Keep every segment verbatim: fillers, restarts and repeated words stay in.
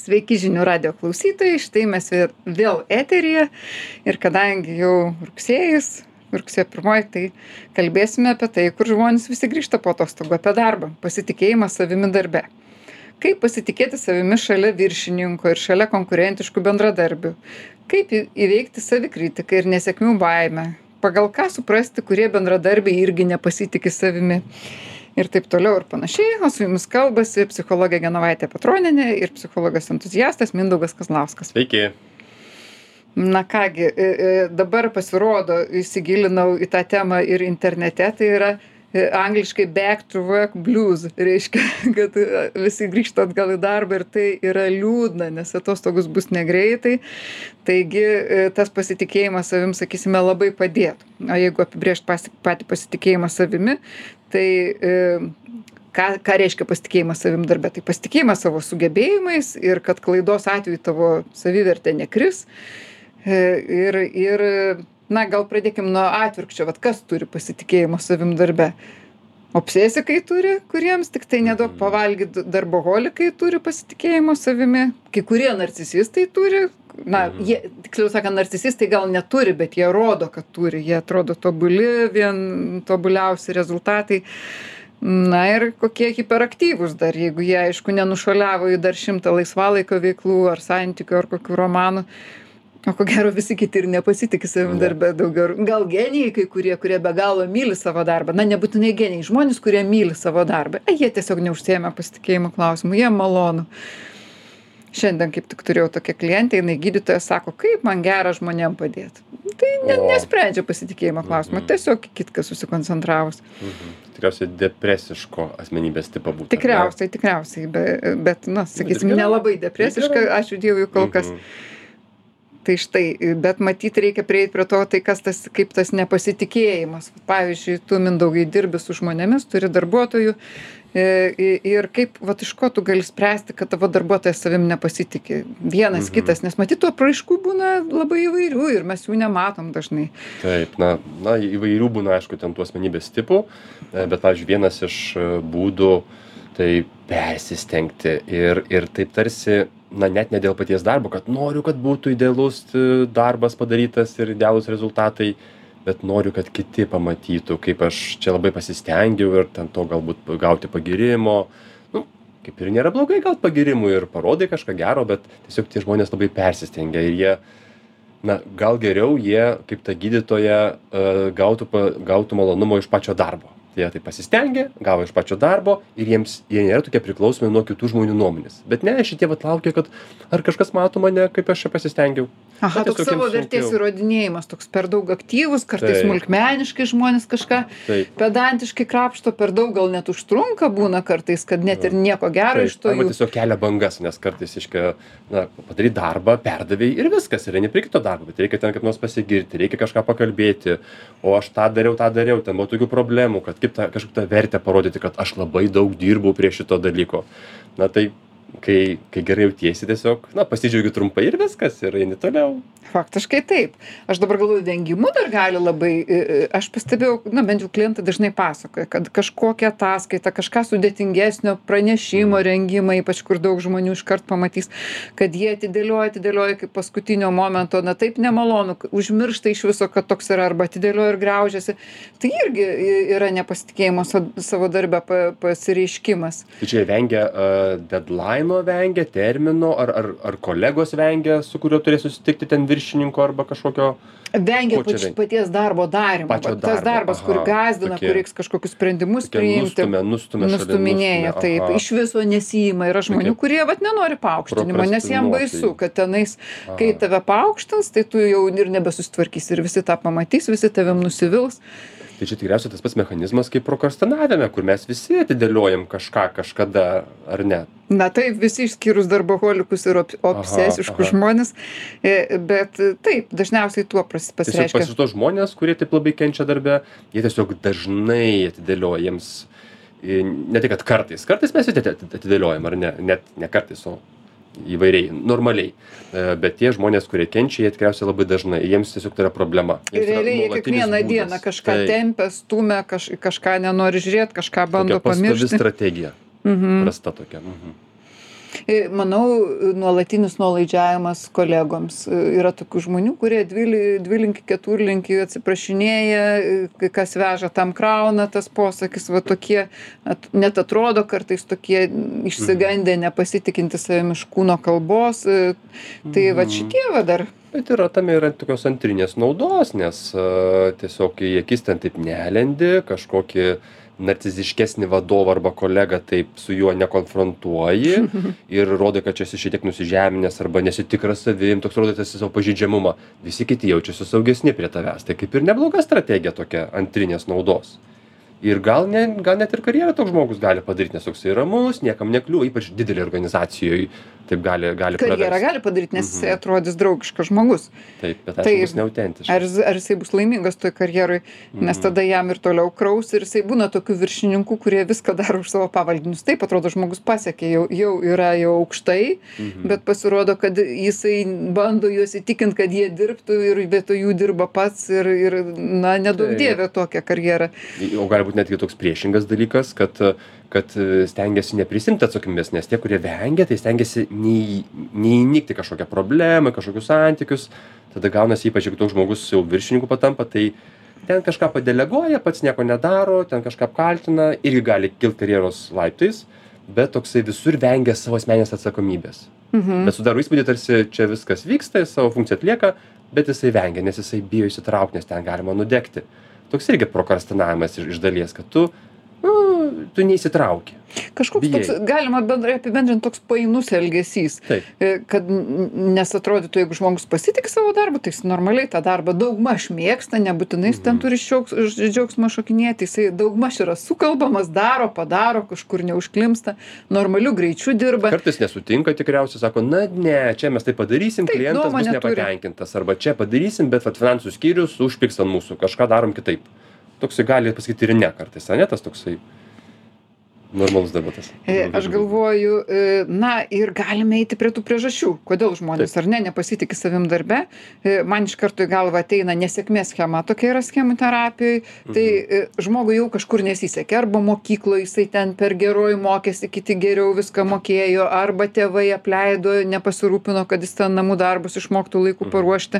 Sveiki žinių radio klausytojai, štai mes vėl, vėl eteryje ir kadangi jau rugsėjis, rugsėjo pirmoji, tai kalbėsime apie tai, kur žmonės visi grįžta po atostogų, apie darbą, pasitikėjimą savimi darbe. Kaip pasitikėti savimi šalia viršininko ir šalia konkurentiškų bendradarbių? Kaip į- įveikti savikritiką ir nesėkmių baimę? Pagal ką suprasti, kurie bendradarbiai irgi nepasitikė savimi? Ir taip toliau ir panašiai. O su jumis kalbasi psichologė Genovaitė Petronienė ir psichologas entuziastas Mindaugas Kazlauskas. Sveiki. Na kągi, e, e, dabar pasirodo, įsigilinau į tą temą ir internete, tai yra e, angliškai back to work blues, reiškia, kad e, visi grįžta atgal į darbą ir tai yra liūdna, nes atostogos bus negreitai. Taigi e, tas pasitikėjimas savim, sakysime, labai padėtų. O jeigu apibrėžt pasi, patį pasitikėjimą savimi, tai e, ką, ką reiškia pasitikėjimas savim darbe? Tai pasitikėjimas savo sugebėjimais ir kad klaidos atveju tavo savivertė nekris. E, ir, ir, na, gal pradėkim nuo atvirkščio, vat kas turi pasitikėjimo savim darbe? Obsesikai turi, kuriems tik tai nedaug pavalgyti, darboholikai turi pasitikėjimo savimi, kai kurie narcisistai turi, na, jie, tiksliau sakant, narcisistai gal neturi, bet jie rodo, kad turi, jie atrodo tobuli, vien tobuliausi rezultatai. Na ir kokie hiperaktyvūs dar, jeigu jie, aišku, nenušuoliavo į dar šimtą laisvalaikio veiklų ar santykių ar kokių romanų. O ko gero visi kiti ir nepasitikė savim darbe daugiau. Gal genijai kai kurie, kurie be galo myli savo darbą. Na, nebūtinai genijai, žmonės, kurie myli savo darbą. E, jie tiesiog neužsiėmė pasitikėjimo klausimų, jie malonu. Šiandien kaip tik turėjau tokią klientę, jinai gydytoja sako, kaip man gera žmonėm padėti. Tai ne, nesprendžia pasitikėjimo klausimą, mhm. tiesiog kitką susikoncentravus. Mhm. Tikriausiai depresiško asmenybės tipo būtų. Tikriausiai, tikriausiai, bet, bet na, sakysim, nelabai depresiška, ačiū Dievui kol kas. Mhm. Tai štai, bet matyt reikia prieiti prie to, tai kas tas, kaip tas nepasitikėjimas. Pavyzdžiui, tu, Mindaugai, dirbi su žmonėmis, turi darbuotojų ir kaip, vat iš ko tu gali spręsti, kad tavo darbuotojas savim nepasitikė. Vienas, mhm. kitas, nes matyt, tų apraiškų būna labai įvairių ir mes jų nematom dažnai. Taip, na, na įvairių būna, aišku, ten tų asmenybės tipų, bet, pavyzdžiui, vienas iš būdų tai persistengti ir, ir taip tarsi, na, net ne dėl paties darbo, kad noriu, kad būtų idealus darbas padarytas ir idealūs rezultatai, bet noriu, kad kiti pamatytų, kaip aš čia labai pasistengiau ir ten to galbūt gauti pagirimo. Nu, kaip ir nėra blogai gauti pagirimų ir parodai kažką gero, bet tiesiog tie žmonės labai persistengia ir jie, na, gal geriau jie, kaip ta gydytoja, gautų, gautų malonumo iš pačio darbo. Jie tai pasistengė, gavo iš pačio darbo ir jiems jie nėra tokie priklausomi nuo kitų žmonių nuomonės. Bet ne, šitie vat laukia, kad ar kažkas mato mane, kaip aš čia pasistengiau. Aha, toks savo vertės įrodinėjimas, toks per daug aktyvus, kartais Taip. smulkmeniškai žmonės kažką Taip. pedantiškai krapšto, per daug gal net užtrunka būna kartais, kad net ir nieko gero Taip. iš to Arba jų. tiesiog kelia bangas, nes kartais iškia, na, padarai darbą, perdavai ir viskas, ir ne prie kito darbo, bet reikia ten kaip nors pasigirti, reikia kažką pakalbėti, o aš tą dariau, tą dariau, ten buvo tokių problemų, kad kaip tą kažkokią vertę parodyti, kad aš labai daug dirbau prie šito dalyko. Na tai, kai, kai gerai jautiesi tiesiog, na, pasidžiaugiu trumpai ir viskas, ir eini toliau. Faktiškai taip. Aš dabar galvoju, vengimu dar gali labai, aš pastebėjau, na, bent jau klientai dažnai pasakoja, kad kažkokią ataskaitą, kažką sudėtingesnio pranešimo rengimą, ypač kur daug žmonių iškart pamatys, kad jie atidėlioja, atidėlioja kaip paskutinio momento, na taip nemalonu, užmiršta iš viso, kad toks yra, arba atidėlioja ir graužiasi. Tai irgi yra nepasitikėjimo savo darbę pasireiškimas. Tai čia vengia uh, deadline'o, vengia termino, ar, ar, ar kolegos vengia, su kuriuo turės susitikti ten viršininko arba kažkokio... Vengia Ko čia pač, vengia? paties darbo darimo. Pačio Va, tas darbo, darbas, aha, kur gazdina, tokie- kur reiks kažkokius sprendimus tokie priimti. nustumia, nustumia šalin, Nustuminėja, nustumia, taip. aha. Iš viso nesijima. Yra žmonių, Tokie kurie vat nenori paaukštinimo, nes jiem baisu, prokrastinuotojai. kad tenais, kai Aha. tave paaukštins, tai tu jau ir nebesusitvarkysi ir visi tą pamatys, visi tavim nusivils. Tai čia tikriausiai tas pats mechanizmas kaip prokrastinavime, kur mes visi atidėliojam kažką kažkada, ar ne? Na taip, visi išskyrus darboholikus ir ob- obsesiškus aha. žmonės, e, bet e, taip, dažniausiai tuo pras- Tiesiog pasireiškia. pas tos žmonės, kurie taip labai kenčia darbe, jie tiesiog dažnai atidėlioja jiems, e, ne tik kad kartais, kartais mes visi ati- atidėliojam, ar ne, net ne kartais, o įvairiai, normaliai. E, Bet tie žmonės, kurie kenčia, jie tikriausiai labai dažnai, jiems tiesiog tai yra problema. Ir Jiems yra realiai jie nuolatinis kiekvieną būdas. dieną kažką Taip. tempia, stumia, kaž, kažką nenori žiūrėti, kažką bando Tokia pastovi pamiršti. strategija. Mhm. Prasta tokia. Mhm. E, Manau, nuolatinis nuolaidžiavimas kolegoms. E, Yra tokių žmonių, kurie dvili- dvilinki, keturlinki atsiprašinėja, e, kai kas veža tam krauna, tas posakis, va tokie, at, net atrodo kartais tokie išsigandę, nepasitikinti savimi iš kūno kalbos. E, Tai va šitie va dar. Bet yra tame yra tokios antrinės naudos, nes a, tiesiog į akis ten taip nelendi, kažkokį narciziškesnį vadovą arba kolegą taip su juo nekonfrontuoji ir rodai, kad čia esi šiek tiek nusižeminęs arba nesi tikras savim, toks rodai tas savo pažeidžiamumą. Visi kiti jaučiasi saugesni prie tavęs. Tai kaip ir nebloga strategija tokia antrinės naudos. Ir gal, ne, gal net ir karjerą toks žmogus gali padaryti, nes toksai ramus, niekam nekliūva, ypač didelė organizacijoje taip gali, gali Karjerą praversti. gali padaryti, nes jisai atrodys draugiškas žmogus. Taip, bet aišku, Tai bus neautentiškas. Ar, jis- ar jisai bus laimingas toj karjeroj, nes tada jam ir toliau kraus ir jisai būna tokių viršininkų, kurie viską daro už savo pavaldinius. Taip atrodo, žmogus pasiekė, jau, jau yra jau aukštai, bet pasirodo, kad jisai bando juos įtikinti, kad jie dirbtų ir vietoj jų dirba pats ir, ir na, nedaug Taip. dievė tokią karjerą. O gali būti netgi toks priešingas dalykas, kad, kad stengiasi neprisimti atsakomybės, nes tie, kurie vengia, tai stengiasi nei- neįnikti kažkokią problemą, kažkokius santykius. Tada gaunasi, ypač jeigu toks žmogus jau viršininku patampa, tai ten kažką padeleguoja, pats nieko nedaro, ten kažką apkaltina, irgi gali kilti karjeros laiptais, bet toksai visur vengia savo asmeninės atsakomybės. Mhm. Bet sudaro įspūdį, tarsi čia viskas vyksta, jis savo funkciją atlieka, bet jisai vengia, nes jisai bijo įsitraukti, nes ten galima nudegti. Toks irgi prokrastinavimas iš, iš dalies, kad tu, nu, tu neįsitrauki. Kažkoks Bijai. toks, galima bendrai apibendrinti, toks painus elgesys. Taip. E, Kad n- nes atrodytų, jeigu žmogus pasitik savo darbą, tai jis normaliai tą darbą daugmaž mėgsta, nebūtinai jis ten turi šioks- ž- džiaugsmą šokinėti, jisai daugmaž yra sukalbamas, daro, padaro, kažkur neužklimsta, normaliu greičiu dirba. Kartais nesutinka tikriausiai, sako, na ne, čia mes tai padarysim, Taip, klientas bus nuomonę turi. nepatenkintas, arba čia padarysim, bet vat, finansų skyrius užpiks ant mūsų, kažką darom kitaip. Toksai gali pasakyti ir ne kartais, ar ne tas toksai normalus debatas. E, Aš galvoju, e, na ir galime eiti prie tų priežasčių, kodėl žmonės Taip. ar ne nepasitikė savim darbe. E, Man iš karto į galvą ateina nesėkmės schema, tokia yra schemų terapijoje. Tai e, žmogui jau kažkur nesisekė, arba mokykloje jisai ten per geroj mokėsi, kiti geriau viską mokėjo, arba tėvai apleido, nepasirūpino, kad jis ten namų darbus išmoktų laiku paruošti.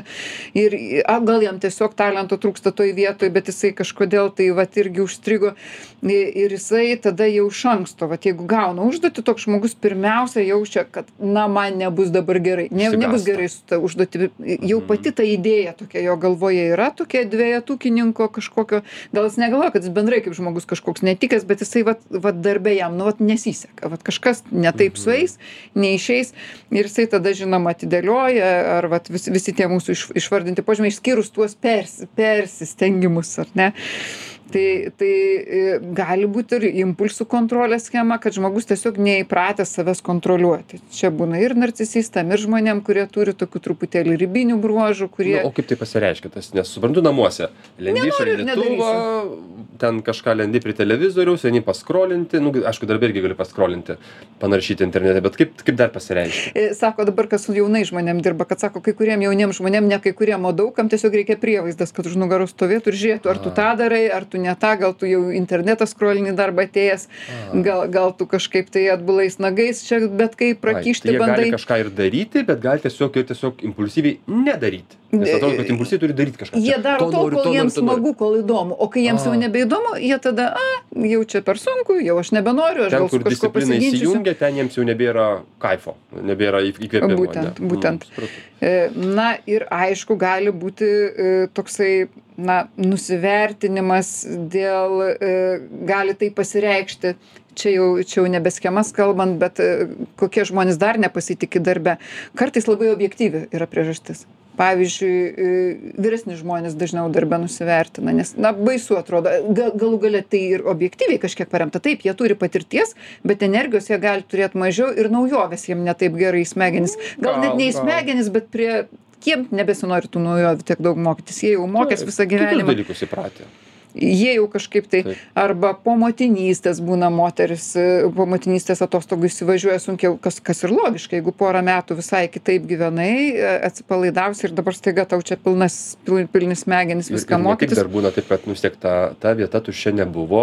Ir a, gal jam tiesiog talento trūksta toj vietoj, bet jisai kažkodėl tai vat irgi užstrigo. I- Ir jisai tada jau iš anksto, vat jeigu gauna užduotį, toks žmogus pirmiausia jaučia, kad na man nebus dabar gerai, ne, Išsigąsta. nebus gerai su ta užduotimi. Jau pati ta idėja tokia jo galvoje yra, tokia dvejetukininko kažkokio, gal jis negalvoja, kad jis bendrai kaip žmogus kažkoks netikęs, bet jisai vat, vat darbė jam, nu vat nesiseka, vat kažkas netaip sueis, neišeis ir jisai tada žinoma atidėlioja, ar vat visi, visi tie mūsų iš, išvardinti požymiai, išskyrus tuos persi, persistengimus, ar ne. Tai, tai e, gali būti ir impulsų kontrolės schema, kad žmogus tiesiog neįpratęs savęs kontroliuoti. Čia būna ir narcisistam, ir žmonėm, kurie turi tokių truputėlį ribinių bruožų, kurie... Nu, o kaip tai pasireiškia tas, nes suprantu namuose, lendi Nenoriu ir šaldytuvą, ten kažką lendi prie televizoriaus, eini paskrolinti, nu, aišku, darbė irgi gali paskrolinti, panaršyti internete, bet kaip, kaip dar pasireiškia? E, Sako dabar, kas su jaunai žmonėm dirba, kad sako, kai kuriem jauniem žmonėm, ne kai kuriem, o daugam tiesiog reikia prievaizdas, kad už nugaros stovėtų ir žiūrėtų, ar tu tą darai, ar tu ne tą, gal tu jau internetą skrolinį darbą atėjęs, gal, gal tu kažkaip tai atbulais nagais čia, bet kaip prakišti Ai, tai jie bandai. gali kažką ir daryti, bet gali tiesiog ir tiesiog impulsyviai nedaryti. Nes atrodo, kad impulsyviai turi daryti kažką. Jie Čia, daro to tol, noriu, kol to noriu, jiems to noriu. smagu, kol įdomu, o kai jiems jau A. nebeįdomu, jie tada, a, jau čia per sunku, jau aš nebenoriu, aš Ten, gal su kur kažkuo disciplina pasiginčysiu. įsijungia, ten jiems jau nebėra kaifo, nebėra į- įkvėpimo. Būtent, ne? būtent. Mm, supratau. E, Na ir aišku, gali būti e, toksai, na, nusivertinimas dėl, e, gali tai pasireikšti. Čia jau, čia jau nebe schemas kalbant, bet e, kokie žmonės dar nepasitikė darbe. Kartais labai objektyvi yra priežastis. Pavyzdžiui, e, vyresni žmonės dažniau darbe nusivertina, nes, na, baisu atrodo, Ga- galų galia tai ir objektyviai kažkiek paremta. Taip, jie turi patirties, bet energijos jie gali turėti mažiau ir naujovės jiem netaip gerai į smegenis. Gal net Gal, ne į gal. smegenis, bet prie, kiem nebesinori tų naujovių tiek daug mokytis. Jie jau mokės Taip, visą kitus gyvenimą. dalykus įpratę. Jie jau kažkaip tai, Taip. arba po motinystės būna moteris, e, po motinystės atostogų įsivažiuoja sunkiau, kas, kas ir logiška, jeigu porą metų visai kitaip gyvenai, e, atsipalaidavus ir dabar staiga tau čia pilnas, pil- pilni smegenys Ir- viską ir ne tik mokytis. dar būna taip, kad nu vis tiek ta, ta vieta tuščia nebuvo,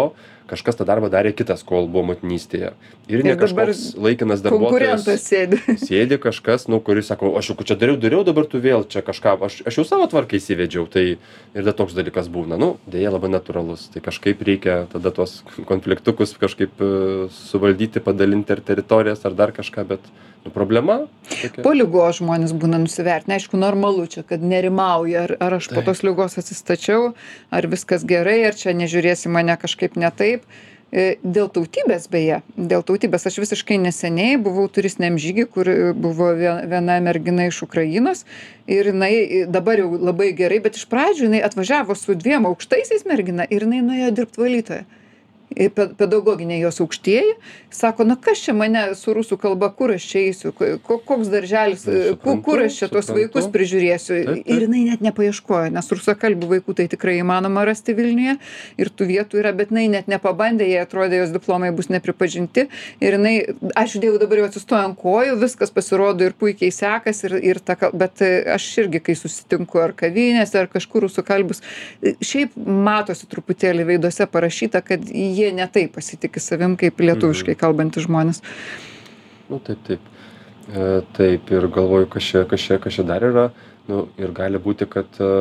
kažkas tą darbą darė kitas, kol buvo motinystėje. Ir ne Ir dabar kažkoks laikinas darbuotojas. konkurentas sėdi. Sėdi kažkas, nu, kuris sako, aš jau čia dariau, dariau, dabar tu vėl čia kažką, aš, aš jau savo tvarką įsivedžiau, tai ir da toks dalykas būna. Nu, dėja labai natūralus. Tai kažkaip reikia tada tuos konfliktukus kažkaip uh, suvaldyti, padalinti ar teritorijas ar dar kažką, bet nu, problema. Tokia. Po lygos žmonės būna nusivertinę, aišku, normalu čia, kad nerimauja, ar, ar aš po tos lygos atsistačiau, ar viskas gerai, ar čia nežiūrėsi mane kažkaip ne taip. Dėl tautybės beje, dėl tautybės aš visiškai neseniai buvau turistiniam žygy, kur buvo viena mergina iš Ukrainos ir jinai dabar jau labai gerai, bet iš pradžių jinai atvažiavo su dviem aukštaisiais mergina ir jinai nuėjo dirbti valytoja. Pedagoginė jos aukštieji, sako, na kas čia mane su rusų kalba, kur aš čia eisiu, koks darželis, suprantu, kur aš čia tos suprantu. vaikus prižiūrėsiu. Taip, taip. Ir jinai net nepaieškojo, nes rusakalbių vaikų tai tikrai įmanoma rasti Vilniuje ir tų vietų yra, bet jinai net nepabandė, jai atrodė, jos diplomai bus nepripažinti. Ir jinai, aš dėjau dabar jau atsistoju ant kojų, viskas pasirodo ir puikiai sekas, ir, ir ta, bet aš irgi, kai susitinku ar kavinėse, ar kažkur rusakalbius, šiaip matosi truputėlį veiduose parašyta, kad jie ne taip pasitikė savim, kaip lietuviškai kalbantys žmonės. Nu, taip, taip. E, taip, ir galvoju, kas čia, kas čia, kas čia dar yra. Nu, ir gali būti, kad e,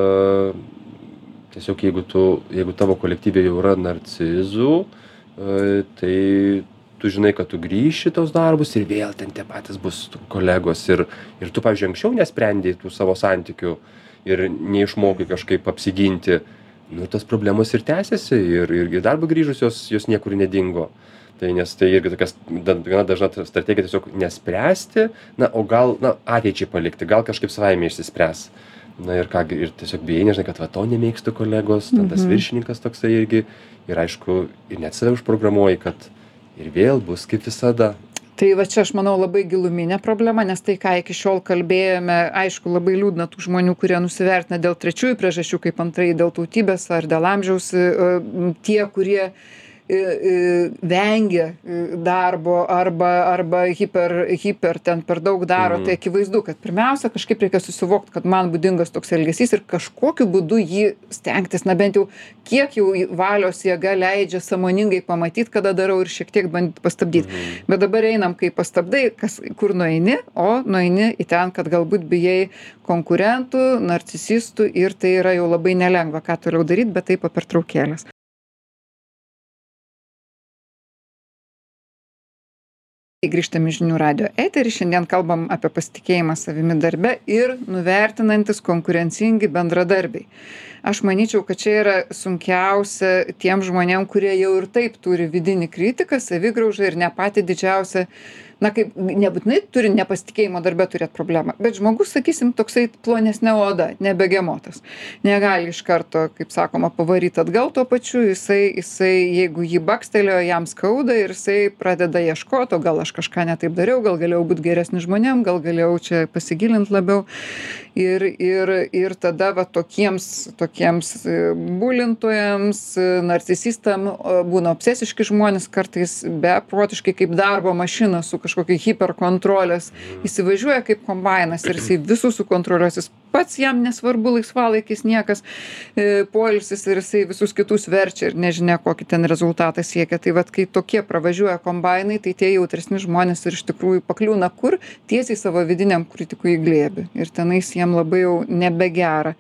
tiesiog jeigu, tu, jeigu tavo kolektyvė jau yra narcizų, e, tai tu žinai, kad tu grįši tos darbus ir vėl ten tie patys bus kolegos. Ir, ir tu, pavyzdžiui, anksčiau nesprendėjai tų savo santykių ir neišmokai kažkaip apsiginti. Nu, tos problemos ir tęsiasi ir, ir, ir darbo grįžus jos, jos niekur nedingo. Tai nes tai irgi tokias gana dažna strategija tiesiog nespręsti, na, o gal, na, ateičiai palikti, gal kažkaip savaime išsispręs. Na ir ką, ir tiesiog bijai, nežinai, kad va to nemėgstu kolegos, ten tas viršininkas toksai irgi, ir aišku, ir net save užprogramuoji, kad ir vėl bus kaip visada. Tai va čia aš manau labai giluminė problema, nes tai, ką iki šiol kalbėjome, aišku, labai liūdna tų žmonių, kurie nusivertina dėl trečiųjų priežasčių, kaip antrai dėl tautybės ar dėl amžiaus, tie, kurie vengia darbo arba, arba hiper, hiper ten per daug daro, mm. tai akivaizdu, kad pirmiausia kažkaip reikia susivokti, kad man būdingas toks elgesys ir kažkokiu būdu jį stengtis, na bent jau kiek jau valios jėga leidžia sąmoningai pamatyti, kada darau ir šiek tiek bandyti pastabdyti. Mm. Bet dabar einam, kai pastabdai, kas, kur nueini, o nueini į ten, kad galbūt bijai konkurentų, narcisistų ir tai yra jau labai nelengva, ką toliau daryti, bet taip po pertraukėlės. Grįžtame į žinių radijo eterį, šiandien kalbam apie pasitikėjimą savimi darbe ir nuvertinantis konkurencingi bendradarbiai. Aš manyčiau, kad čia yra sunkiausia tiem žmonėm, kurie jau ir taip turi vidinį kritiką, savigraužą ir ne patį didžiausią, na kaip nebūtinai turi nepasitikėjimo darbe turėti problemą, bet žmogus, sakysim, toksai plonesnė oda, nebegemotas. Negali iš karto, kaip sakoma, pavaryti atgal tuo pačiu, jisai, jisai, jeigu jį bakstelėjo, jam skauda ir jisai pradeda ieškoti, o gal aš kažką ne taip dariau, gal galėjau būti geresnis žmonėm, gal galėjau čia pasigilinti labiau. Ir, ir, ir tada va tokiems, tokiems bulintojams, narcisistam būna obsesiški žmonės, kartais beprotiškai kaip darbo mašina su kažkokia hiperkontrolės. Įsivažiuoja kaip kombainas ir jisai visus sukontroliuos, jis pats jam nesvarbu laisvalaikis niekas, poilsis ir jisai visus kitus verčia ir nežinia, kokį ten rezultatą siekia. Tai vat, kai tokie pravažiuoja kombainai, tai tie jautresni žmonės ir iš tikrųjų pakliūna kur? Tiesiai savo vidiniam kritikui į glėbį. Ir tenais jiem labai jau nebegera.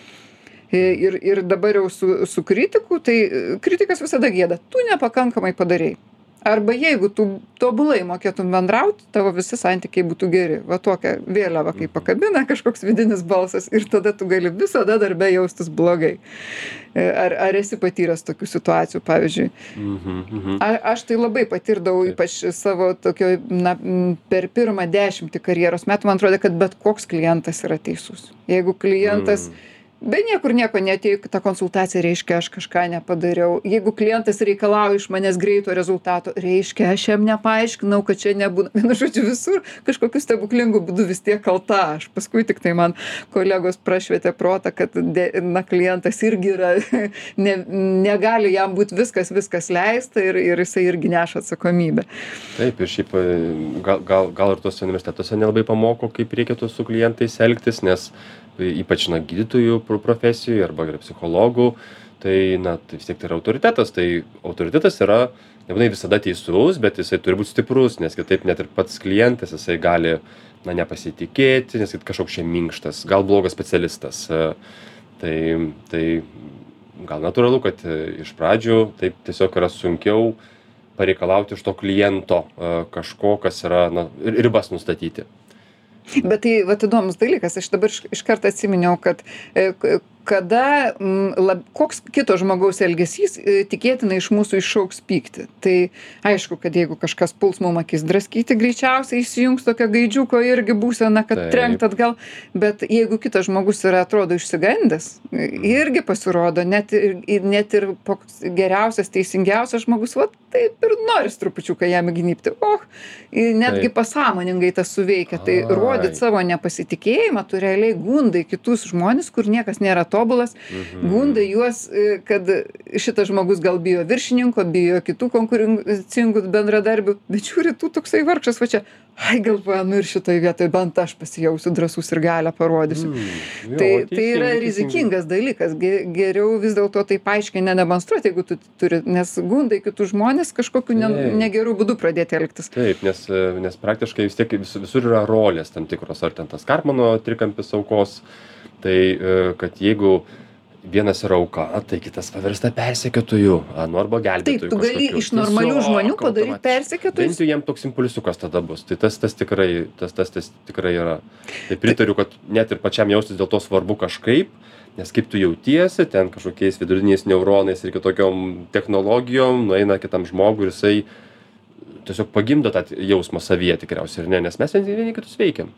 Ir, ir dabar jau su, su kritiku, tai kritikas visada gėda. Tu nepakankamai padarei. Arba jeigu tu tobulai mokėtum bendrauti, tavo visi santykiai būtų geri. Va tokia vėliava, kai pakabina kažkoks vidinis balsas ir tada tu gali visada darbe jaustis blogai. Ar, ar esi patyręs tokių situacijų, pavyzdžiui? Mhm, mhm. A, aš tai labai patirdavau, ypač savo tokio, na, per pirmą dešimtį karjeros metų, man atrodo, kad bet koks klientas yra teisus. Jeigu klientas Mm. be niekur nieko neatėjo, ta konsultacija reiškia, aš kažką nepadariau. Jeigu klientas reikalauja iš manęs greito rezultato, reiškia, aš jam nepaaiškinau, kad čia nebūna. Vienu žodžiu, visur kažkokiu stebuklingu būdu vis tiek kalta. Aš paskui tik tai man kolegos prašvietė protą, kad de, na, klientas irgi yra, ne, negali jam būti viskas, viskas leista ir, ir jisai irgi neša atsakomybę. Taip, ir šiaip gal, gal, gal ir tuose universitetuose nelabai pamoko, kaip reikėtų su klientais elgtis, nes ypač na, gydytojų profesijų arba ir psichologų, tai tai, na, tai vis tiek tai yra autoritetas, tai autoritetas yra nebūtinai visada teisus, bet jisai turi būti stiprus, nes kitaip net ir pats klientas, jisai gali, na, nepasitikėti, nes kažkoks čia minkštas, gal blogas specialistas. Tai, tai gal natūralu, kad iš pradžių taip tiesiog yra sunkiau pareikalauti iš to kliento kažko, kas yra, na, ribas nustatyti. Bet tai, vat, įdomus dalykas, aš dabar iš, iš karto atsiminiau, kad e, kada, m, lab, koks kito žmogaus elgesys e, tikėtina iš mūsų iššauks pyktį. Tai aišku, kad jeigu kažkas puls mum akis draskyti, greičiausiai įsijungs tokio gaidžiuko irgi būsena, kad Taip. trenkt atgal, bet jeigu kitas žmogus yra, atrodo, išsigandęs, irgi pasirodo, net ir, net ir geriausias, teisingiausias žmogus, va, taip ir noris trupučiuką jam įgnybti. Oh, netgi Taip. pasąmoningai tas suveikia. Tai rodyt savo nepasitikėjimą, tu realiai gundai kitus žmones, kur niekas nėra tobulas, Mhm. gundai juos, kad šitas žmogus gal bijo viršininko, bijo kitų konkurencingų bendradarbių, bet žiūri, tu toksai vargšas, va čia, ai galvoja, nu ir šitoj vietoj bent aš pasijausiu drąsus ir galią parodysiu. Mm, jo, Tai, teisingai, tai yra teisingai. rizikingas dalykas. Ge- Geriau vis dėlto taip aiškiai nedemonstruoti, jeigu tu turi, nes gundai kitus žmonės kažkokiu ne, Taip. negerų būdų pradėti elgtis. Taip, nes, nes praktiškai vis tiek vis, visur yra rolės tam tikros, ar ten tas Karpmano trikampis aukos, tai kad jeigu vienas yra auka, tai kitas pavirsta persekiotoju, nu arba gelbėtoju. Taip, tu gali kažkokiu. iš normalių Tiesiog žmonių padaryti automatiškai. persekiotojus. Bent jau jiem toks impulsiukas tada bus. Tai tas, tas, tikrai, tas, tas, tas tikrai yra. Tai pritariu, kad net ir pačiam jaustis dėl to svarbu kažkaip, nes kaip tu jautiesi, ten kažkokiais viduriniais neuronais ir kitokiom technologijom, nueina kitam žmogui ir jisai tiesiog pagimdo tą jausmą savyje tikriausiai, ir ne, nes mes vieni kitus veikiam.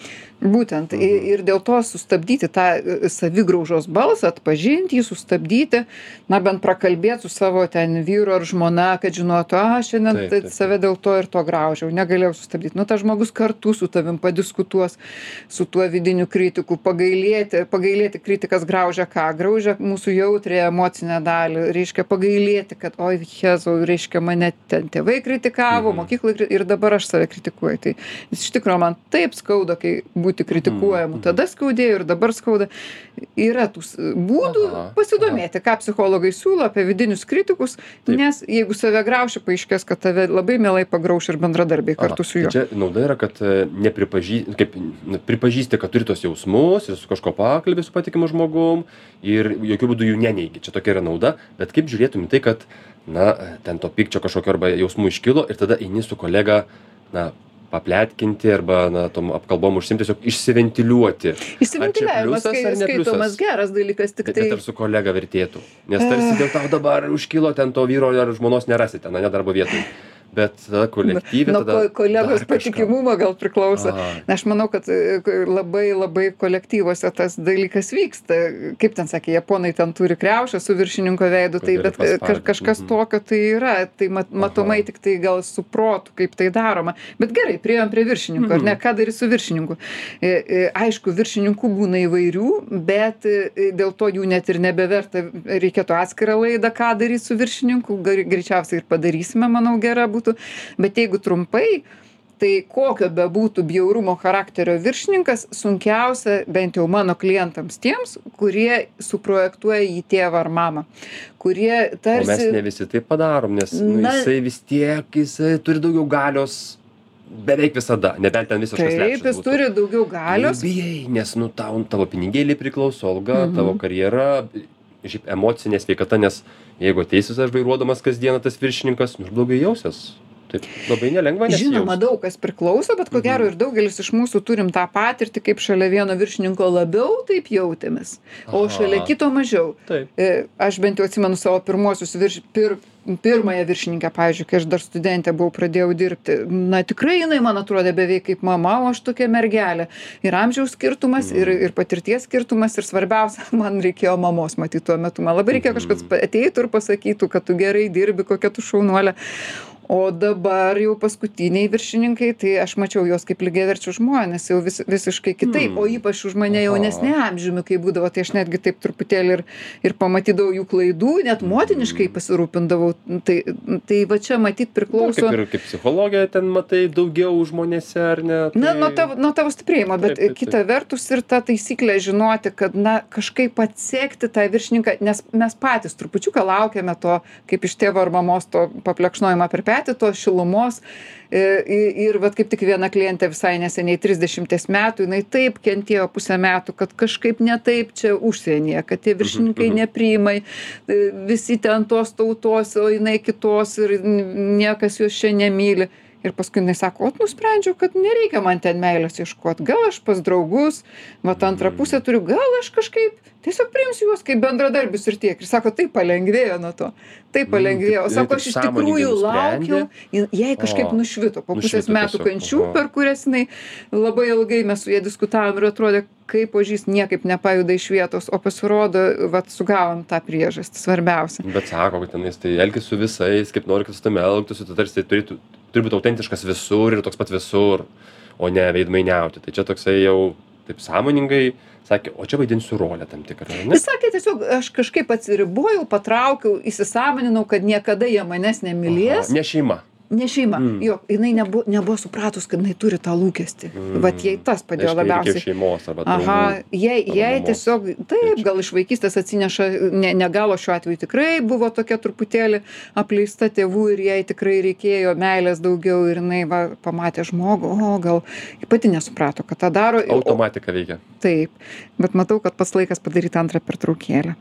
Būtent. I- Ir dėl to sustabdyti tą e, savigraužos balsą, atpažinti jį, sustabdyti, na bent prakalbėti su savo ten vyru ar žmona, kad žinotų, a, šiandien Taip, tai taip, taip. save dėl to ir to graužiau, negalėjau sustabdyti. Nu, tas žmogus kartu su tavim padiskutuos su tuo vidiniu kritiku, pagailėti, pagailėti kritikas graužia ką? Graužia mūsų jautrėje emocinę dalį, reiškia pagailėti, kad oi, Jėzau, reiškia mane ten tėvai kritikavo, Mhm. mokyklai kri- ir dabar aš save kritikuoju. Tai iš tikrųjų man taip skauda, kai būti kritikuojamu. Mhm. Tada skaudėjo ir dabar skauda. Yra tų s- būdų Aha, pasidomėti, ką psichologai siūlo apie vidinius kritikus, Taip. nes jeigu save grauši, paaiškės, kad tave labai mielai pagrauš ir bendradarbiai kartu Aha, su juo. tai čia nauda yra, kad e, nepripažį, kaip, n- pripažįsti, kad turi tos jausmus ir su kažko pakalbė su patikimu žmogum ir jokių būdų jų neneigi. Čia tokia yra nauda, bet kaip žiūrėtum į tai, kad, na, ten to pykčio kažkokio arba jausmų iškilo ir tada eini su kolega, na, papletkinti arba, na, tom apkalbom užsimti, tiesiog išsiventiliuoti. Įsiventiliavimas, pliusas kai ar ne skaitomas pliusas? geras dalykas, tik Bet tai net ar su kolega vertėtų. Nes tarsi dėl tau dabar užkilo ten to vyro ar žmonos nerasite, na, ne darbo vietoj. Bet tada kolektyvė, nuo tada ko- kolegos dar kažką. patikimumo gal priklauso. Aha. Na, aš manau, kad e, labai labai kolektyvuose tas dalykas vyksta. Kaip ten sakė, japonai ten turi kriaušę su viršininko veidu, Kur tai gali bet e, ka- paspardyti. kažkas Mhm. tokio tai yra. Tai mat, matomai Aha. tik tai gal su protu, kaip tai daroma. Bet gerai, priėjom prie viršininko, ar Mhm. ne? Ką daryti su viršininku? E, e, Aišku, viršininkų būna įvairių, bet e, dėl to jų net ir nebeverta. Reikėtų atskirą laidą, ką daryti su viršininku. Gar- Greičiausiai ir padarysime, manau, gera būtų. Bet jeigu trumpai, tai kokio bebūtų bjaurumo charakterio viršininkas, sunkiausia bent jau mano klientams tiems, kurie suprojektuoja į tėvą ar mamą, kurie O mes tarsi... ne visi taip padarom, nes nu, Na- jisai vis tiek, jisai turi daugiau galios beveik visada, nebent ten visiškas Taip, lepšis jis būtų. turi daugiau galios. Nu, bijai, nes nu, tau, tavo pinigėliai priklauso, alga, Mhm. tavo karjera, šiaip emocinė sveikata, nes jeigu ateisiu aš vairuodamas kasdieną tas viršininkas, nu, aš blogai jausias. Taip labai nelengva nesijaust. Žinoma, daug kas priklauso, bet ko gero ir daugelis iš mūsų turim tą patirtį, kaip šalia vieno viršininko labiau taip jautėmės, o Aha. šalia kito mažiau. Taip. E, Aš bent jau atsimenu savo pirmuosius virš, pir, pirmąją viršininkę, pavyzdžiui, kai aš dar studentė buvau, pradėjau dirbti. Na tikrai jinai man atrodė beveik kaip mama, o aš tokia mergelė. Ir amžiaus skirtumas, ir, ir patirties skirtumas, ir svarbiausia, man reikėjo mamos matyti tuo metu. Man labai reikėjo kažkas pa- ateitų ir pasakytų, kad tu gerai dirbi, kokia tu šaunuolė. O dabar jau paskutiniai viršininkai, tai aš mačiau juos kaip lygiaverčius žmonės, jau vis, visiškai kitaip, o ypač už mane jaunesnė amžiumi, kai būdavo, tai aš netgi taip truputėlį ir, ir pamatydavau jų klaidų, net motiniškai pasirūpindavau. Tai, tai va čia matyt priklauso. Na, kaip ir kaip psichologija ten matai daugiau žmonėse, ar ne? Tai... Na, nuo tavo, nuo tavo stiprėjimo, bet taip, taip, taip. Kita vertus ir ta taisyklė žinoti, kad, na, kažkaip atsekti tą viršininką, nes mes patys trupučiuką laukiame to, kaip iš tėvo ar mamos to paplekšnojimo per petį, tos šilumos. Ir vat kaip tik viena klientė visai neseniai trisdešimties metų, jinai taip kentėjo pusę metų, kad kažkaip ne taip čia užsienyje, kad tie viršininkai nepriima, visi ten tos tautos, o jinai kitos ir niekas jos čia nemyli. Ir paskui jinai sako, o nusprendžiau, kad nereikia man ten meilės ieškot, gal aš pas draugus, vat antrą pusę turiu, gal aš kažkaip tiesiog priimsiu juos kaip bendradarbius ir tiek. Ir sako, tai palengvėjo nuo to, tai palengvėjo. O sako, aš iš tikrųjų laukiau, jai kažkaip nušvito po pusės metų kančių, per kurias jinai labai ilgai mes su jie diskutavom ir atrodė, kaip ožys niekaip nepajuda iš vietos, o pasirodo, vat sugavom tą priežastį, svarbiausia. Bet sako, kad tenais tai elgis su visais, kaip nori, kad su tame elgtųsi, tu tarsi turėtų, turi būti autentiškas visur ir toks pat visur, o ne veidmainiauti. Tai čia toksai jau taip sąmoningai sakė, o čia vaidinsiu rolę tam tikrą. Jis sakė, tiesiog aš kažkaip atsiribojau, patraukiau, įsisąmoninau, kad niekada jie manęs nemylės. Aha, ne šeima. Ne šeima. Mm. Jo, jinai nebuvo, nebuvo supratus, kad jinai turi tą lūkestį. Mm. Vat jai tas padėjo Aiškiai, labiausiai. Šeimos arba Aha, jai, jai tiesiog, taip, gal iš vaikystės atsineša, ne, ne galo šiuo atveju tikrai buvo tokia truputėlį apleista tėvų ir jai tikrai reikėjo meilės daugiau ir jinai va, pamatė žmogų, o gal pati nesuprato, kad tą daro. Automatika veikia. Taip, bet matau, kad pas laikas padaryti antrą pertraukėlę.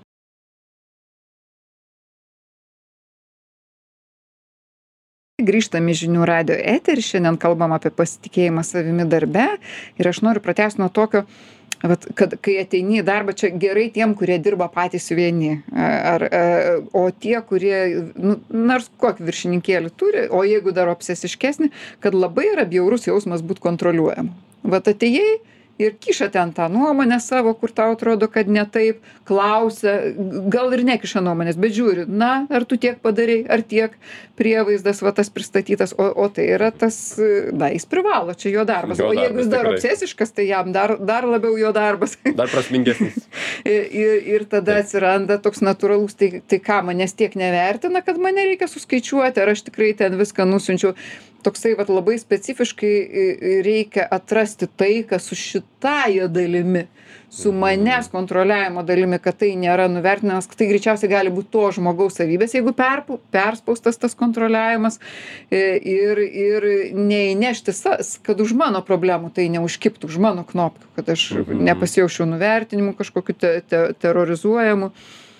Grįžtame į žinių radijo eterį, šiandien kalbam apie pasitikėjimą savimi darbe ir aš noriu pratęsti nuo tokio, vat, kad kai ateini į darbą, čia gerai tiem, kurie dirba patys vieni, ar, o tie, kurie, nu, nors kokį viršininkėlį turi, o jeigu dar obsesiškesnį, kad labai yra bjaurus jausmas būt kontroliuojama. Vat atėjai ir kiša ten tą nuomonę savo, kur tau atrodo, kad ne taip, klausia, gal ir nekiša nuomonės, bet žiūri, na, ar tu tiek padarei, ar tiek prievaizdas va tas pristatytas, o, o tai yra tas, na, jis privalo, čia jo darbas, jo o darbas, jeigu jis dar tikrai. Obsesiškas, tai jam dar, dar labiau jo darbas. Dar prasmingesnis. ir, ir tada taip. Atsiranda toks natūralus, tai, tai ką, manęs tiek nevertina, kad mane reikia suskaičiuoti, ar aš tikrai ten viską nusiunčiau. Toksai vat labai specifiškai reikia atrasti taiką su šitąja dalimi, su manęs kontroliavimo dalimi, kad tai nėra nuvertinamas, kad tai greičiausiai gali būti to žmogaus savybės, jeigu per, perspaustas tas kontroliavimas ir, ir neįnešti, kad už mano problemų tai neužkiptų, už mano knopkių, kad aš nepasijaučiau nuvertinimu kažkokiu te, te, terrorizuojamu.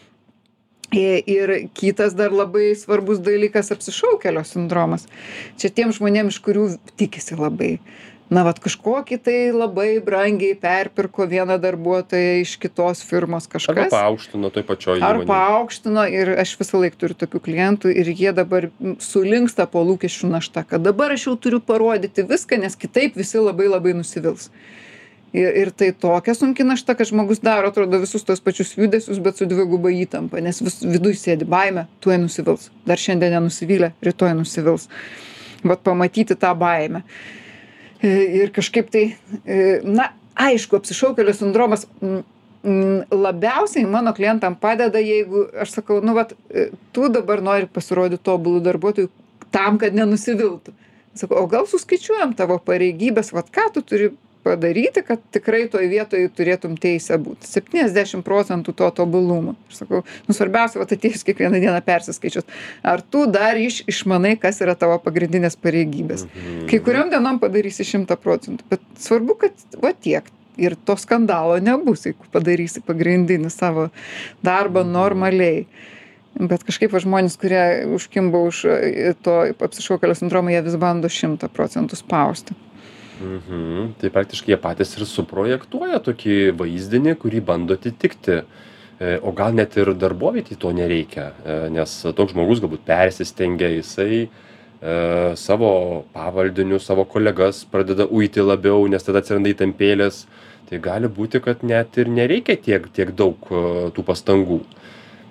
Ir kitas dar labai svarbus dalykas - apsišaukėlio sindromas. Čia tiem žmonėm, iš kurių tikisi labai. Na, vat kažkokį tai labai brangiai perpirko vieną darbuotoją iš kitos firmos kažkas. Arba paaukštino toj pačioj įmonėje. Ar paaukštino ir aš visą laiką turiu tokių klientų ir jie dabar sulinksta po lūkesčių našta, kad dabar aš jau turiu parodyti viską, nes kitaip visi labai labai nusivils. Ir, ir tai tokia sunki našta, kad žmogus daro, atrodo, visus tos pačius judesius, bet su dviguba įtampa, nes vis, viduj sėdi baimė, tuoj nusivils. Dar šiandien nenusivylė, rytoj nusivils. Vat pamatyti tą baimę. Ir kažkaip tai, na, aišku, apsišaukėlio sindromas labiausiai mano klientam padeda, jeigu aš sakau, nu, vat, tu dabar nori pasirodyti tobulų darbuotojų tam, kad nenusiviltų. Sakau, o gal suskaičiuojam tavo pareigybės, vat ką tu turi padaryti, kad tikrai toj vietoj turėtum teisę būti. septyniasdešimt procentų to tobulumo. Aš sakau, nu svarbiausia, vat atėjus kiekvieną dieną persiskaičius. Ar tu dar iš, išmanai, kas yra tavo pagrindinės pareigybės? Mhm. Kai kuriom dienom padarysi šimtą procentų, bet svarbu, kad va tiek. Ir to skandalo nebus, jeigu padarysi pagrindinį savo darbą normaliai. Bet kažkaip va, žmonės, kurie užkimba už to apsišaukėlio sindromo, jie vis bando šimtą procentų spausti. Mhm. Tai praktiškai jie patys ir suprojektuoja tokį vaizdinį, kurį bando atitikti. O gal net ir darbovietėj to nereikia, nes toks žmogus galbūt persistengia, jisai e, savo pavaldinius, savo kolegas pradeda uiti labiau, nes tada atsiranda įtampėlės. Tai gali būti, kad net ir nereikia tiek, tiek daug tų pastangų.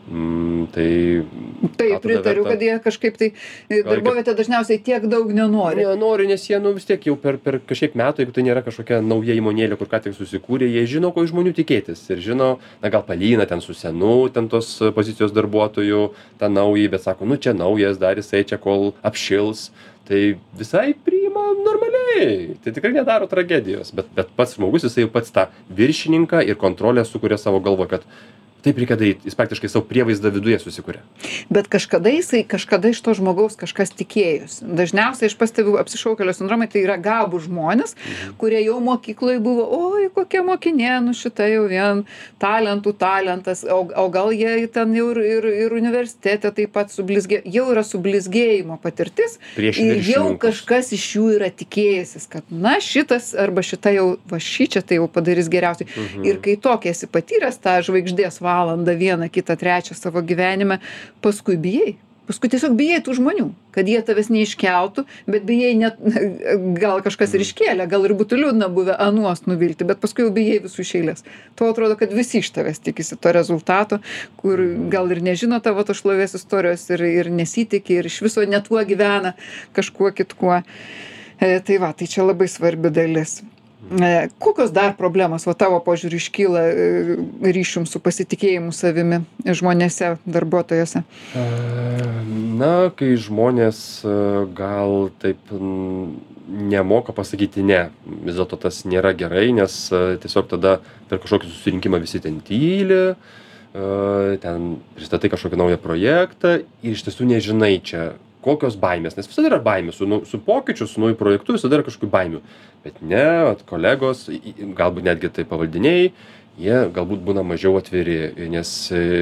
Mm, tai Tai gal tada pritariu, verta- kad jie kažkaip tai e, darbovietė dažniausiai tiek daug nenori. Nenori, nes jie, nu, vis tiek jau per, per kažkiek metų, jeigu tai nėra kažkokia nauja įmonėlė, kur ką tik susikūrė, jie žino, ko iš žmonių tikėtis. Ir žino, na gal palyna ten su senu, ten tos pozicijos darbuotojų, tą naują, bet sako, nu čia naujas, dar jisai čia kol apšils. Tai visai priima normaliai. Tai tikrai nedaro tragedijos. Bet, bet pats žmogus, jisai jau pats tą viršininką ir kontrolę sukuria savo galvo, kad taip reikia daryti. Jis praktiškai savo prievaizdą viduje susikuria. Bet kažkada jisai, kažkada iš to žmogaus kažkas tikėjosi. Dažniausiai aš pastebiu apsišaukėlio sindromai, tai yra gabūs žmonės, mhm. kurie jau mokykloje buvo, oi, kokia mokinė, nu šita jau vien talentų talentas, o, o gal jie ten jau ir, ir, ir universitete taip pat sublizgė, jau yra sublizgėjimo patirtis ir jau kažkas iš jų yra tikėjęsis, kad na šitas arba šita jau, va šį čia tai jau padarys geriausiai. Mhm. Ir kai tokia esi patyręs tą žvaigždės valandą, vieną, kitą, trečią savo gyvenime, paskui bijai. Paskui tiesiog bijai tų žmonių, kad jie tavęs neiškeltų, bet bijai net, gal kažkas ir iškėlė, gal ir būtų liūdna buvę anuos nuvilti, bet paskui jau bijai visų iš eilės. Tuo atrodo, kad visi iš tavęs tikisi to rezultato, kur gal ir nežino tavo to šlovės istorijos ir, ir nesitikė ir iš viso net tuo gyvena kažkuo kitkuo. E, tai va, tai čia labai svarbi dalis. E, kokios dar problemos, va tavo požiūrį iškyla e, ryšium su pasitikėjimu savimi žmonėse, darbuotojose? Na, kai žmonės gal taip nemoka pasakyti ne, vis dėlto tas nėra gerai, nes tiesiog tada per kažkokį susirinkimą visi ten tyli, ten pristatai kažkokį naują projektą ir iš tiesų nežinai čia kokios baimės, nes visada yra baimė, su, nu, su pokyčiu, su nauju projektu visada yra kažkokių baimių. Bet ne, at, kolegos, galbūt netgi tai pavaldiniai, jie galbūt būna mažiau atviri, nes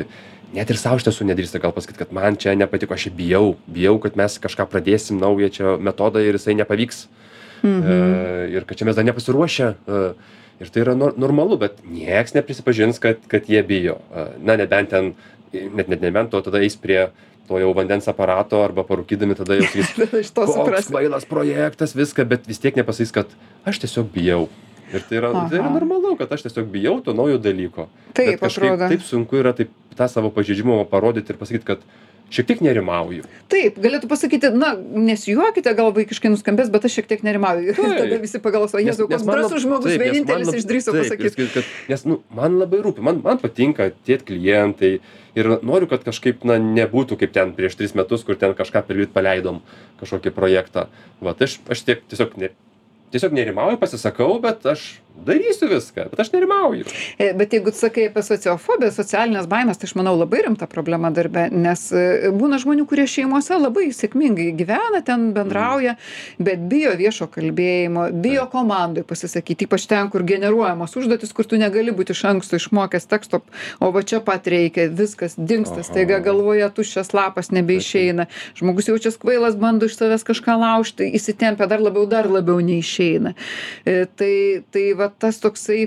net ir savo iš tiesų nedrįsta gal pasakyti, kad man čia nepatiko, aš bijau, bijau, kad mes kažką pradėsim naują čia metodą ir jisai nepavyks. Mhm. E, ir kad čia mes dar nepasiruošę. E, ir tai yra nor normalu, bet nieks neprisipažins, kad, kad jie bijo. E, na, nebent ten, net, net nebent to tada eis prie to jau vandens aparato arba parūkydami tada jau sakys, koks kvailas projektas, viską, bet vis tiek nepasakys, kad aš tiesiog bijau. Ir tai yra, tai yra normalu, kad aš tiesiog bijau to naujo dalyko. Taip, bet kažkaip atrodo. Taip sunku yra taip tą savo pažeidžiamumą parodyti ir pasakyti, kad šiek tiek nerimauju. Taip, galėtų pasakyti, na, nesijuokite, gal vaikiškai nuskambės, bet aš šiek tiek nerimauju. Ir tada visi pagalvos, o Jėzau, koks drąsus žmogus, taip, vienintelis lab, išdrįso taip, pasakyti. Kad, nes nu, man labai rūpi, man, man patinka tie klientai ir noriu, kad kažkaip na, nebūtų kaip ten prieš tris metus, kur ten kažką pirlyt paleidom kažkokį projektą. Va, tai aš, aš tiek, tiesiog, ne, tiesiog nerimauju, pasisakau, bet aš darysiu viską, bet aš nerimauju. Bet jeigu tu sakai apie sociofobiją, socialinės baimės, tai aš manau labai rimta problema darbe, nes būna žmonių, kurie šeimose labai sėkmingai gyvena, ten bendrauja, bet bijo viešo kalbėjimo, bijo komandai pasisakyti, ypač ten, kur generuojamos užduotis, kur tu negali būti iš anksto išmokęs teksto, o va čia pat reikia, viskas dingsta, staiga galvoje tuščias lapas nebeišeina, žmogus jaučias kvailas, bando iš savęs kažką laužti, įsitempia dar labiau, dar labiau neišeina. Tai, tai va tas toksai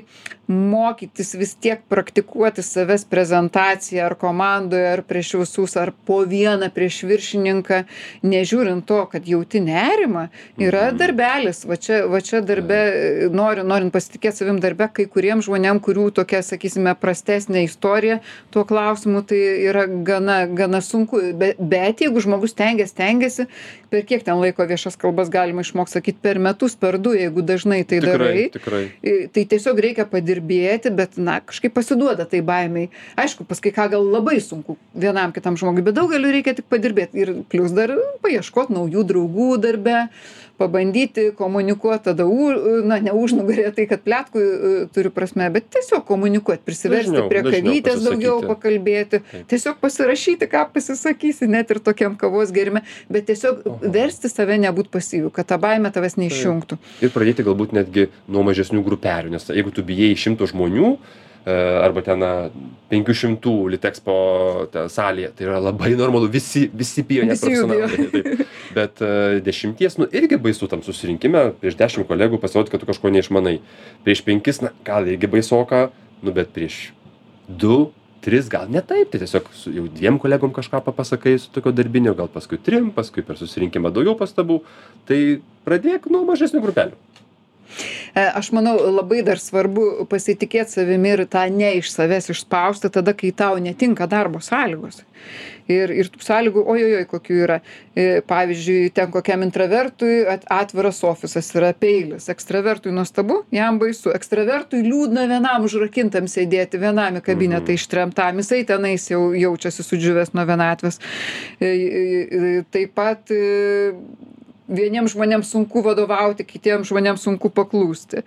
mokytis vis tiek praktikuoti savęs prezentaciją ar komandoje, ar prieš visus, ar po vieną prieš viršininką, nežiūrint to, kad jauti nerimą, yra darbelis. Va čia, va čia darbe, nori, norint pasitikėti savim darbe, kai kuriem žmonėm, kurių tokia, sakysime, prastesnė istorija tuo klausimu, tai yra gana, gana sunku. Bet, bet jeigu žmogus stengiasi, stengiasi, per kiek ten laiko viešas kalbas galima išmokti sakyti, per metus, per du, jeigu dažnai tai tikrai, darai, tikrai. Tai tiesiog reikia padirbėti, bet, na, kažkaip pasiduoda tai baimiai. Aišku, pas kai ką gal labai sunku vienam kitam žmogui, bet daugeliu reikia tik padirbėti. Ir plius dar paieškoti naujų draugų darbe, pabandyti komunikuoti, tada, u, na, ne užnugarė tai, kad pletkui uh, turi prasme, bet tiesiog komunikuoti, prisiversti dažniau, prie kavytės daugiau pakalbėti, taip. Tiesiog pasirašyti, ką pasisakysi, net ir tokiam kavos gerime, bet tiesiog Oho. versti save nebūt pasyviu, kad ta baimė tavęs neišjungtų. Ir pradėti galbūt netgi nuo mažesnių grupelių, nes jeigu tu bijai šimto žmonių, arba ten penkių šimtų Litexpo salėje, tai yra labai normalu, visi, visi bijo, net profesionalai. Bet uh, dešimties, nu irgi baisu tam susirinkime, prieš dešimt kolegų pasirodė, kad tu kažko neišmanai. Prieš penkis, na gal irgi baisoka, nu bet prieš du, tris gal ne taip, tai tiesiog su jau dviem kolegom kažką papasakai su tokio darbinio, gal paskui trim, paskui per susirinkimą daugiau pastabų, tai pradėk nuo mažesnių grupelių. E, Aš manau, labai dar svarbu pasitikėti savimi ir tą ne iš savęs išspausti tada, kai tau netinka darbo sąlygos. Ir, ir tų sąlygų, ojojoj, kokių yra. E, Pavyzdžiui, ten kokiam intravertui at- atviras ofisas yra peilis. Ekstravertui nuostabu, jam baisu. Ekstravertui liūdna vienam užrakintam sėdėti, vienam į kabinetą ištremtam. Jisai tenais jau jaučiasi sudžiuvęs nuo vienatvės. E, e, Taip pat e, vieniems žmonėms sunku vadovauti, kitiems žmonėms sunku paklūsti.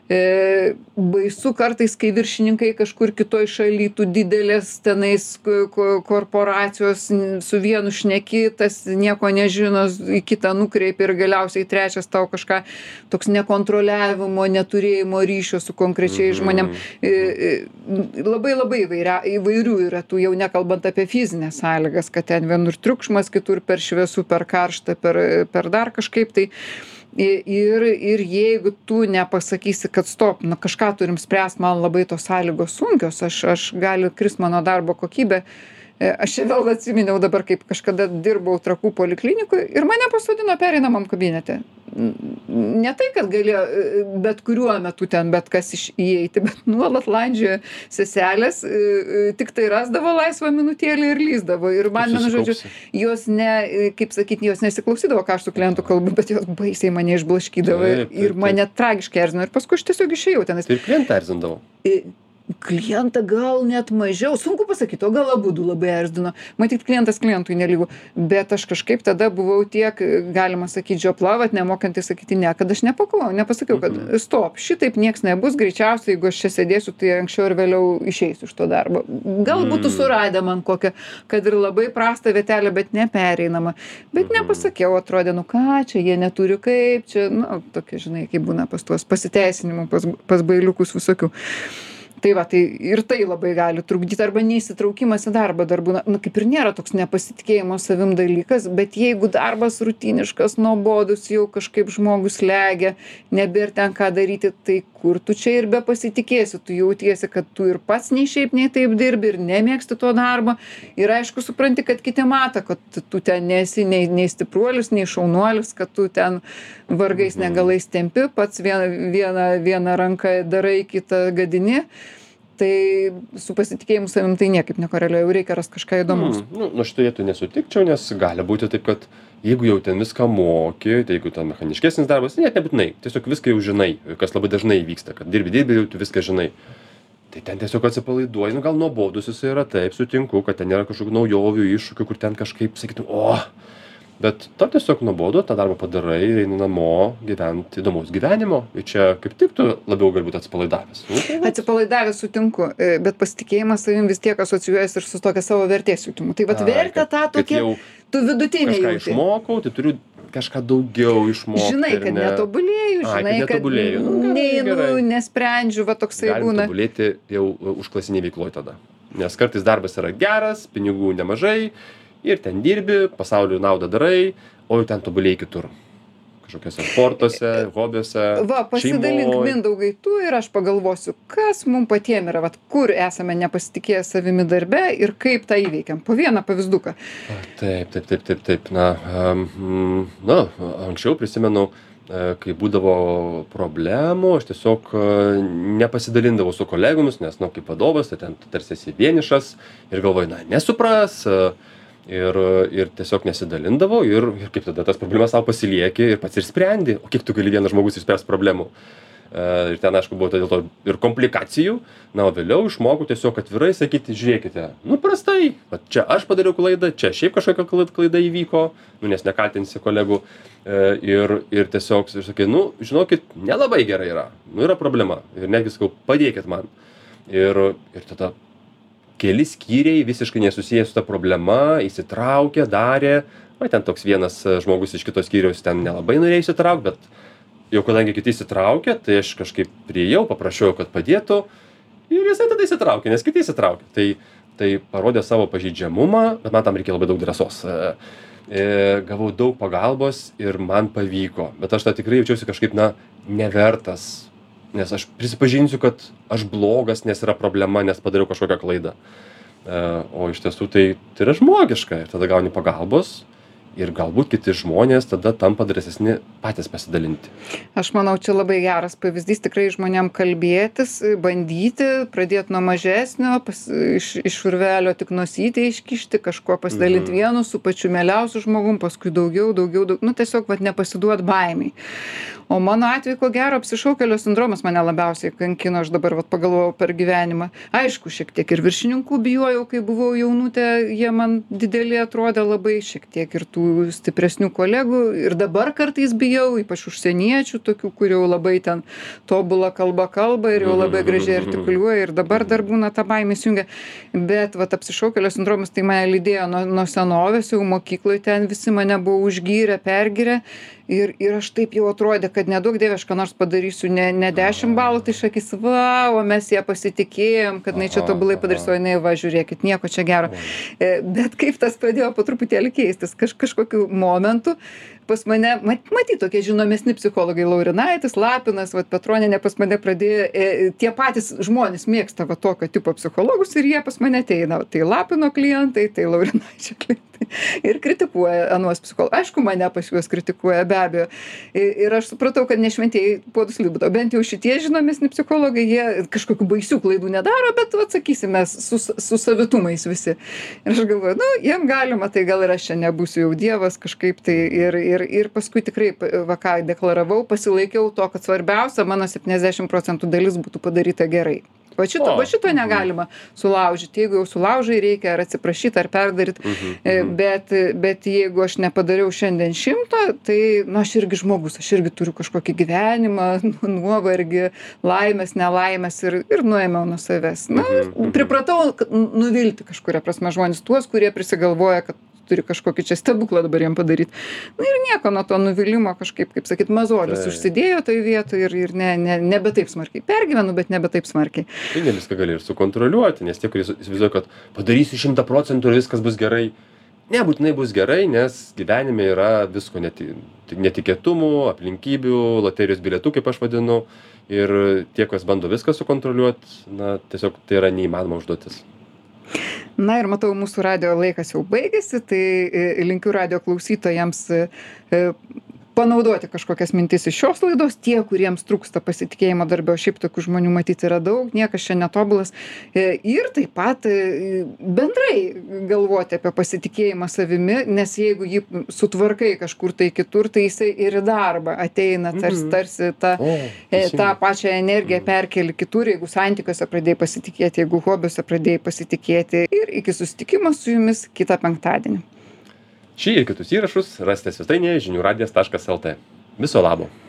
E, baisu kartais, kai viršininkai kažkur kitoj šaly, tu didelės tenais ko- ko- korporacijos n- su vienu šneki, tas nieko nežino, į kitą nukreipia ir galiausiai trečias tau kažką toks nekontroliavimo, neturėjimo ryšio su konkrečiai žmonėm. E, e, labai labai įvairia, įvairių yra tų, jau nekalbant apie fizinės sąlygas, kad ten vienur triukšmas, kitur per šviesu, per karšta, per, per dar kažkaip tai. Ir, ir jeigu tu nepasakysi, kad stop, na kažką turim spręst, man labai tos sąlygos sunkios, aš, aš gali krist mano darbo kokybė. E, Aš čia vėl atsiminiau dabar, kaip kažkada dirbau Trakų poliklinikui ir mane pasodino pereinamam kabinete. N- Ne tai, kad galėjo e, bet kuriuo metu ten bet kas iš įeiti, bet nuolat landžiojo seselės, e, e, tik tai rasdavo laisvą minutėlį ir lyzdavo. Ir man, vienu žodžiu, Susikaupsi. jos ne, e, kaip sakyti, jos nesiklausydavo, ką aš su klientu kalbu, bet jos baisiai mane išblaškydavo ir, Taip, taip, ir mane tragiškai erzino. Ir paskui aš tiesiog išėjau tenais. Tai ir klientą erzindavo. I- Klientą gal net mažiau, sunku pasakyti, o gal abudu labai erzdino. Matyt, klientas klientui nelygų. Bet aš kažkaip tada buvau tiek, galima sakyti, žioplavat, nemokantis sakyti ne, kad aš nepaklau, nepasakiau, kad stop, šitaip nieks nebus, greičiausiai, jeigu aš čia sėdėsiu, tai anksčiau ir vėliau išeisiu iš to darbo. Gal būtų suradę man kokią, kad ir labai prastą vietelę, bet nepereinama. Bet nepasakiau, atrodė, nu ką, čia jie neturi kaip, čia, nu, tokia, žinai, kaip būna pas tuos pasiteisinimų, pas, pas bailiukus visokių. Tai va, tai ir tai labai gali trukdyti, arba neįsitraukimas į darbą dar būna, nu kaip ir nėra toks nepasitikėjimo savim dalykas, bet jeigu darbas rutiniškas, nuobodus, jau kažkaip žmogus legia, nebėr ten ką daryti, tai kur tu čia ir be pasitikėsi, tu jautiesi, kad tu ir pats nei šiaip, nei taip dirbi ir nemėgsti to darbo ir aišku supranti, kad kiti mato, kad tu ten nesi nei, nei stipruolis, nei šaunuolis, kad tu ten vargais negalais tempi, pats vieną, vieną, vieną ranką darai, kitą gadini. Tai su pasitikėjimu savim tai niekaip nekoreliuoja, jau reikia rasti kažką įdomaus. Mm, nu, nu šitoje tu nesutikčiau, nes gali būti taip, kad jeigu jau ten viską moki, tai jeigu ten mechaniškesnis darbas, net nebūtinai, tiesiog viską jau žinai, kas labai dažnai vyksta, kad dirbi, dirbi, jau tu viską žinai. Tai ten tiesiog atsipalaiduoji, nu gal nuobodus jis yra, taip, sutinku, kad ten nėra kažkokių naujovių, iššūkių, kur ten kažkaip sakytum, o, bet tau tiesiog nuobodu, tą darbą padarai ir eini namo gyventi įdomaus gyvenimo. Ir čia kaip tik tu labiau galbūt atsipalaidavęs. Nu, tai va. Atsipalaidavęs sutinku, e, bet pasitikėjimas savim vis tiek asocijuojasi ir su tokia savo vertės jutimu. Tai vat Ai, vertę kad- tą kad tokia, jau tu vidutinė Kažką jauti. išmokau, tai turiu kažką daugiau išmokti. Žinai, ir kad ne- netobulėju, Ai, žinai, kad kad netobulėju. Nu, gerai, neinu, gerai. nesprendžiu, va toksai Galim būna. tobulėti jau užklasiniai veikloje tada. Nes kartais darbas yra geras, pinigų nemažai ir ten dirbi, pasaulio naudą darai, o jau ten tobulėjai kitur. Kažkokiuose sportuose, hobiuose, Va, pasidalink šeimoj. Mindaugai tu ir aš pagalvosiu, kas mums patiem yra, vat, kur esame nepasitikėję savimi darbe ir kaip tą įveikiam. Po vieną pavyzduką. Taip, taip, taip, taip, taip. Na, um, na, anksčiau prisimenu, e, kai būdavo problemų, aš tiesiog e, nepasidalindavau su kolegomis, nes, nu, kaip vadovas, tai ten tu tarsi esi vienišas ir galvoju, na, nesupras. e, Ir, ir tiesiog nesidalindavau ir, ir kaip tada tas problemas savo pasilieki ir pats ir sprendi. O kiek tu gali vienas žmogus išspręsti problemų? E, ir ten, aišku, buvo dėl to ir komplikacijų. Na, o vėliau išmokau tiesiog atvirai sakyti, žiūrėkite, nu prastai, va, čia aš padariau klaidą, čia šiaip kažkokia klaida, klaida įvyko, nu, nes nekaltinsi kolegų. E, ir, ir tiesiog, ir sakai, nu, žinokit, nelabai gerai yra, nu, yra problema. Ir netgi sakau, padėkit man. Ir, ir tada keli skyriai visiškai nesusiję su ta problema, įsitraukė, darė. O ten toks vienas e, žmogus iš kitos skyriaus ten nelabai norėjo įsitraukti, bet jau kadangi kiti įsitraukė, tai aš kažkaip priėjau, paprašiau, kad padėtų. Ir jisai tada įsitraukė, nes kiti įsitraukė. Tai, tai parodė savo pažeidžiamumą, bet man tam reikėjo labai daug drąsos. E, e, gavau daug pagalbos ir man pavyko. Bet aš tą tikrai jaučiausi kažkaip, na, nevertas. Nes aš prisipažinsiu, kad aš blogas, nes yra problema, nes padariau kažkokią klaidą. E, o iš tiesų tai, tai yra žmogiška. Ir tada gauni pagalbos ir galbūt kiti žmonės tada tampa drąsesni patys pasidalinti. Aš manau, čia labai geras pavyzdys tikrai žmonėm kalbėtis, bandyti, pradėti nuo mažesnio, pas, iš, iš urvelio tik nosytę iškišti, kažkuo pasidalinti Mhm. vienu su pačiu mieliausiu žmogum, paskui daugiau, daugiau, daugiau, nu tiesiog vat, nepasiduot baimiai. O mano atveju, ko gero, apsišaukėlio sindromas mane labiausiai kankino, aš dabar vat, pagalvojau per gyvenimą. Aišku, šiek tiek ir viršininkų bijojau, kai buvau jaunutė, jie man dideli atrodė labai, šiek tiek ir tų stipresnių kolegų. Ir dabar kartais bijau, ypač užsieniečių, tokių, kur jau labai ten tobulą kalbą kalba ir jau labai gražiai artikuliuoja. Ir dabar dar būna ta baimė įsijungia. Bet vat, apsišaukėlio sindromas tai mane lydėjo nuo, nuo senovės, jau mokykloje ten visi mane buvo užgyrę, pergyrę. Ir, ir aš taip jau atrodė, kad nedaug dievė, aš ką nors padarysiu, ne, ne dešimt balų, tai šakys, va, o mes ją pasitikėjom, kad jinai čia tobulai padarys, o jinai, va, žiūrėkit, nieko čia gero. E, Bet kaip tas pradėjo po truputėlį keistis, Kaž, kažkokiu momentu pas mane, mat, matyt, tokie žinomesni psichologai Laurinaitis, Lapinas, vat, Petronienė pas mane pradėjo, e, tie patys žmonės mėgsta va, tokio tipo psichologus ir jie pas mane ateina. Tai Lapino klientai, tai Laurinaičio klientai. Ir kritikuoja anuos psichologus. Aišku, mane pas juos kritikuoja, be abejo. Ir aš supratau, kad nešventėjai puodus liudo. Bent jau šitie žinomesni psichologai, jie kažkokių baisių klaidų nedaro, bet, atsakysime, su, su savitumais visi. Ir aš galvoju, nu, jiem galima, tai gal ir aš čia nebūsiu jau dievas kažkaip tai. Ir, ir, ir paskui tikrai, va ką deklaravau, pasilaikiau to, kad svarbiausia mano septyniasdešimt procentų dalis būtų padaryta gerai. Va šito, O, va šito negalima sulaužyti. Jeigu jau sulaužai, reikia ar atsiprašyti, ar perdaryti. Mhm, E, mhm. Bet, bet jeigu aš nepadariau šiandien šimto, tai, na, aš irgi žmogus, aš irgi turiu kažkokį gyvenimą, nu- nuovargį, laimės, nelaimės ir, ir nuėmiau nuo savęs. Na, Mhm, mhm. pripratau kad nuvilti kažkuria prasme žmonės, tuos, kurie prisigalvoja, kad turi kažkokį čia stebuklą dabar jiem padaryti. Na ir nieko nuo to nuvilimo kažkaip, kaip sakyt, mazolis Taip. užsidėjo toj vietoj ir, ir ne, ne, nebe taip smarkiai. Pergyvenu, bet nebe taip smarkiai. Tai ne viską gali ir sukontroliuoti, nes tie, kurie su- įsivaizduoja, kad padarysiu šimtą procentų ir viskas bus gerai. Nebūtinai bus gerai, nes gyvenime yra visko neti, netikėtumų, aplinkybių, loterijos bilietų, kaip aš vadinu. Ir tie, kas bando viską sukontroliuoti, na, tiesiog tai yra neįmanoma užduotis. Na ir matau, mūsų radio laikas jau baigėsi, tai e, linkiu radio klausytojams e, e, panaudoti kažkokias mintis iš šios laidos, tie, kuriems trūksta pasitikėjimo darbe, o šiaip tokių žmonių matyti yra daug, niekas čia netobulas. E, Ir taip pat e, bendrai galvoti apie pasitikėjimą savimi, nes jeigu jį sutvarkai kažkur tai kitur, tai jisai ir į darbą ateina, tarsi, tarsi ta, O, e, teisingai. tą pačią energiją perkeli kitur, jeigu santykiuose pradėjai pasitikėti, jeigu hobiuose pradėjai pasitikėti. Ir iki susitikimo su jumis kitą penktadienį. Šį ir kitus įrašus rasite svetainėje žinių radijas taškas lt. Viso labo.